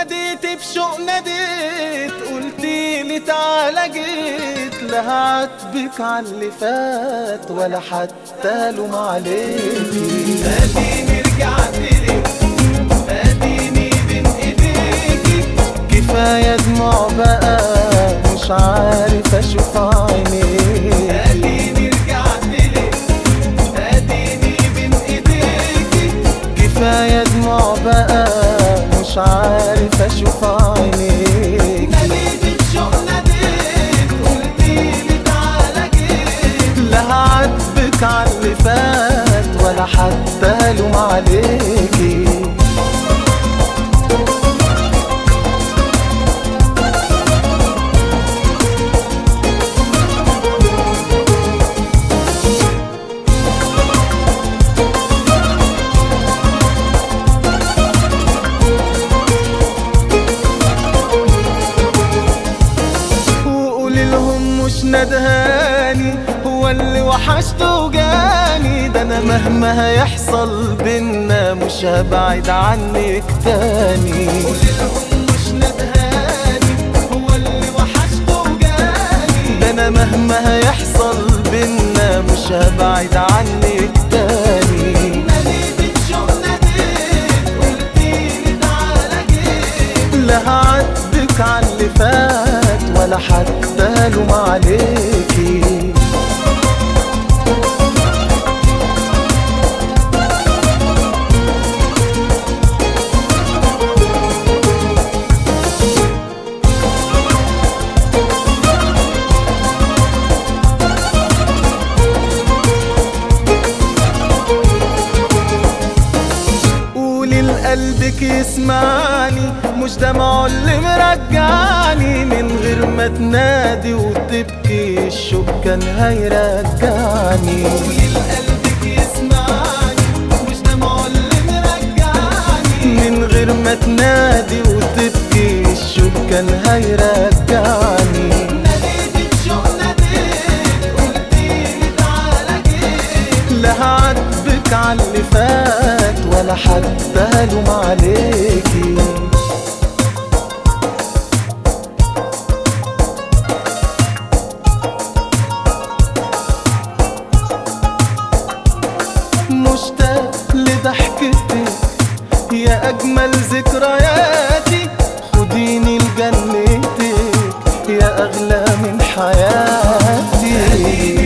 ناديت بشوق ناديت، قلتيلي تعالى جيت، لا هعاتبك عاللي فات ولا حتى لوم عليكي. اديني رجعتلك، اديني بين ايديكي، كفاية دموع بقى مش عارف اشوف عينيكي. اديني رجعتلك، اديني بين ايديكي، كفاية دموع بقى مش عارف اشوف عينيك. ناديت بشوق ناديت، قلتيلي تعالى جيت، لا هعاتبك عاللي فات ولا حتى لوم عليكي. مش ندهاني هو اللي وحشته وجاني، ده انا مهما هيحصل بينا مش هبعد عنك تاني. قوليلهم مش ندهاني هو اللي وحشته وجاني، ده انا مهما هيحصل بينا مش هبعد عنك تاني. ناديت بشوق ناديت، قلتيلي تعالى جيت، لا هعاتبك عاللي فات ولا حتى لوم عليكي. قولي لقلبك يسمعني، مش دمعه اللي مرجعني، من غير ما تنادي وتبكي الشوق كان هيرجعني. قولي لقلبك يسمعني، مش دمعه اللي مرجعني، من غير ما تنادي وتبكي الشوق كان هيرجعني. ناديت بشوق ناديت، قلتيلي تعالى جيت، لا هعاتبك عاللي فات ولا حتى لوم عليكي. مشتاق لضحكتك يا أجمل ذكرياتي، خديني لجنتك يا أغلى من حياتي.